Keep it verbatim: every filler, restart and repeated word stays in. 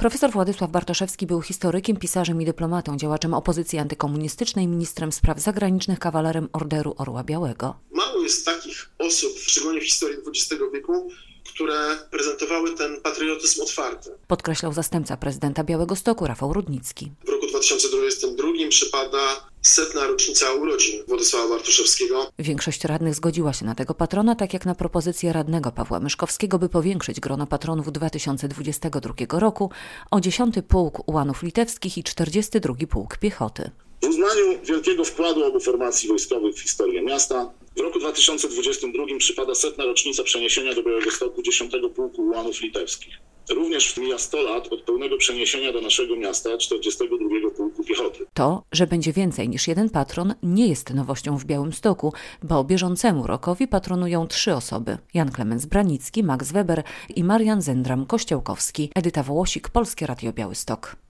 Profesor Władysław Bartoszewski był historykiem, pisarzem i dyplomatą, działaczem opozycji antykomunistycznej, ministrem spraw zagranicznych, kawalerem Orderu Orła Białego. Mało jest takich osób, szczególnie w historii dwudziestego wieku, które prezentowały ten patriotyzm otwarty. Podkreślał zastępca prezydenta Białegostoku Rafał Rudnicki. W roku dwa tysiące dwudziestym drugim przypada setna rocznica urodzin Władysława Bartoszewskiego. Większość radnych zgodziła się na tego patrona, tak jak na propozycję radnego Pawła Myszkowskiego, by powiększyć grono patronów dwa tysiące dwudziestego drugiego roku o dziesiąty Pułk Ułanów Litewskich i czterdziesty drugi Pułk Piechoty. W uznaniu wielkiego wkładu obu formacji wojskowych w historię miasta w roku dwa tysiące dwudziestym drugim przypada setna rocznica przeniesienia do Białegostoku dziesiątego Pułku Ułanów Litewskich. Również mija sto lat od pełnego przeniesienia do naszego miasta czterdziestego drugiego Pułku Piechoty. To, że będzie więcej niż jeden patron, nie jest nowością w Białymstoku, bo bieżącemu rokowi patronują trzy osoby. Jan Klemens Branicki, Max Weber i Marian Zendram-Kościołkowski. Edyta Wołosik, Polskie Radio Białystok.